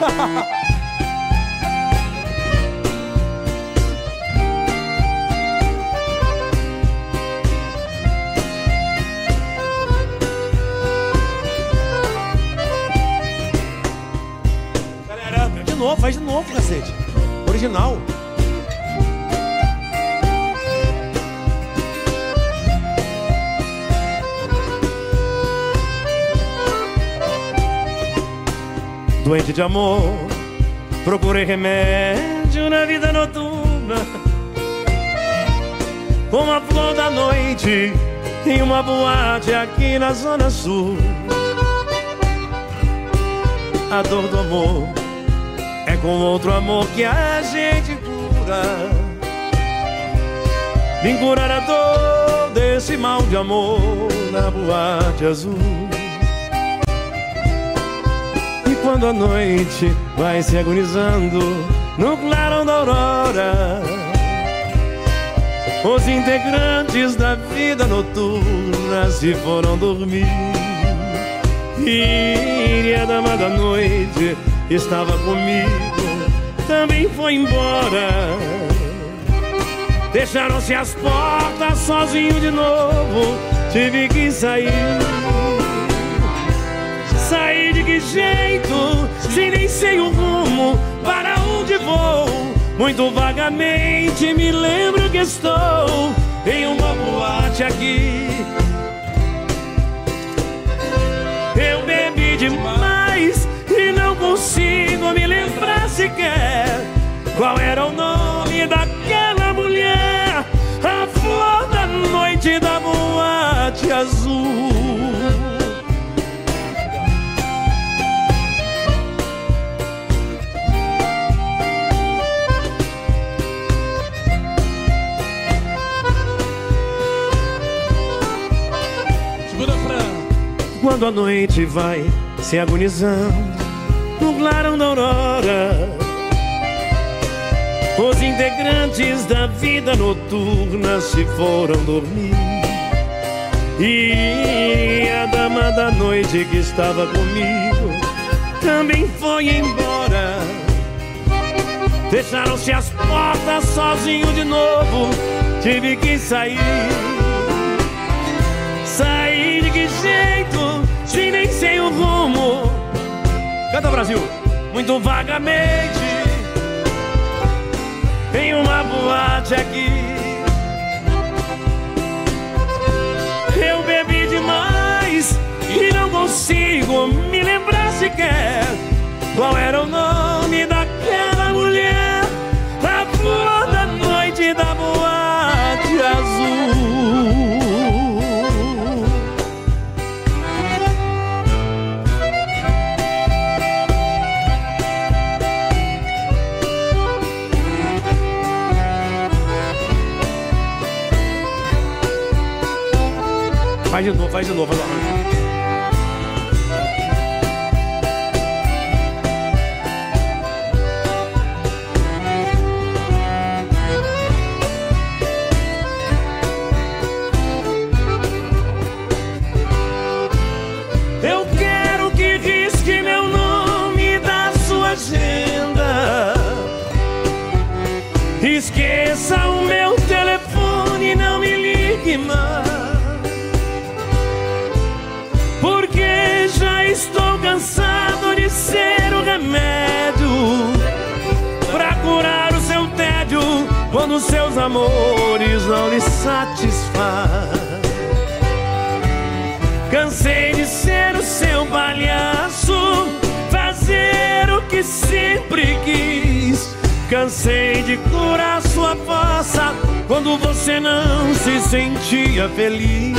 Galera, de novo, faz de novo, cacete. Original. Doente de amor, procurei remédio na vida noturna, como a flor da noite em uma boate aqui na Zona Sul. A dor do amor é com outro amor que a gente cura. Vim curar a dor desse mal de amor na boate azul. E quando a noite vai se agonizando no clarão da aurora, os integrantes da vida noturna se foram dormir. E a dama da noite estava comigo, também foi embora. Deixaram-se as portas, sozinho de novo, tive que sair. Sair de que jeito, se nem sei o rumo, para onde vou? Muito vagamente me lembro que estou em uma boate aqui. Eu bebi demais e não consigo me lembrar sequer qual era o nome daquela mulher, a flor da noite da boate azul. Quando a noite vai se agonizando no clarão da aurora, os integrantes da vida noturna se foram dormir. E a dama da noite que estava comigo também foi embora. Fecharam-se as portas, sozinho de novo, tive que sair. Sair de que jeito, se nem sei o rumo? Canta, Brasil! Muito vagamente em uma boate aqui. Eu bebi demais e não consigo me lembrar sequer qual era o nome daquela mulher, a flor da noite da boate azul. Faz de novo, faz de novo agora. Eu quero que risque meu nome da sua agenda. Esqueça o meu telefone e não me ligue mais, porque já estou cansado de ser o remédio pra curar o seu tédio quando seus amores não lhe satisfaz. Cansei de ser o seu palhaço, fazer o que sempre quis. Cansei de curar sua fossa quando você não se sentia feliz.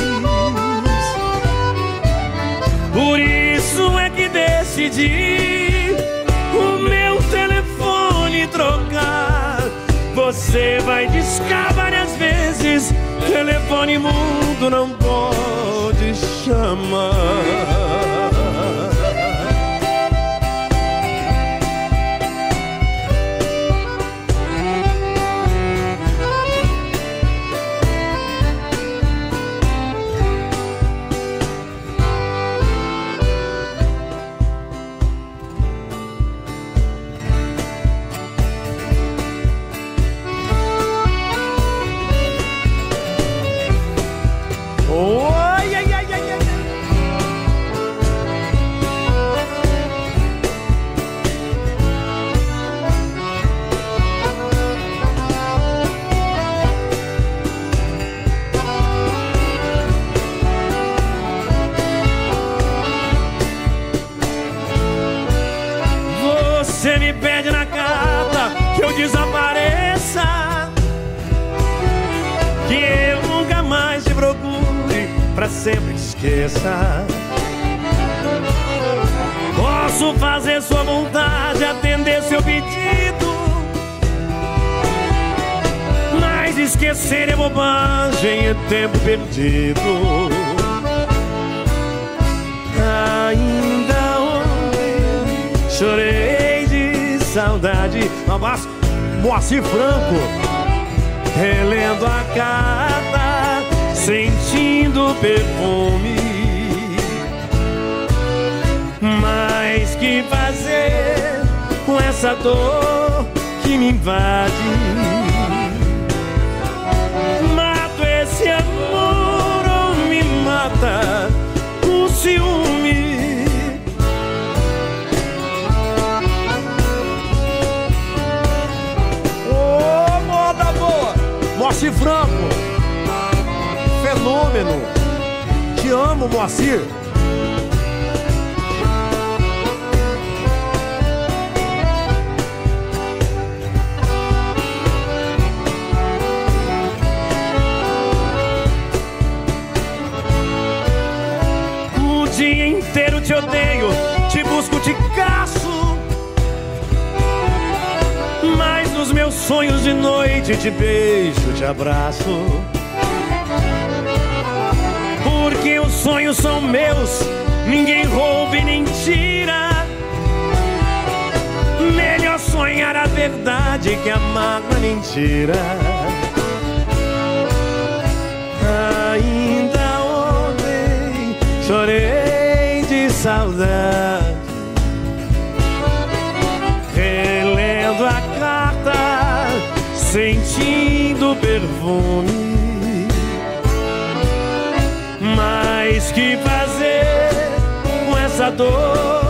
Por isso é que decidi o meu telefone trocar. Você vai discar várias vezes, telefone mudo não pode chamar. Você me pede na carta que eu desapareça, que eu nunca mais te procure, pra sempre esqueça. Posso fazer sua vontade, atender seu pedido, mas esquecer é bobagem, é tempo perdido. Ainda ontem chorei de saudade. Mas Moacir Franco, relendo a carta, sentindo o perfume. Mas que fazer com essa dor que me invade? Mato esse amor ou me mata o ciúme? ô, moda boa, Moacir Franco, fenômeno. Te amo, Moacir. O dia inteiro te odeio, te busco, te caço, mas nos meus sonhos de noite te beijo, te abraço. Porque os sonhos são meus, ninguém rouba e nem tira. Melhor sonhar a verdade que amar a mentira. Ainda ontem chorei de saudade, relendo a carta, sentindo o perfume. Mas que fazer com essa dor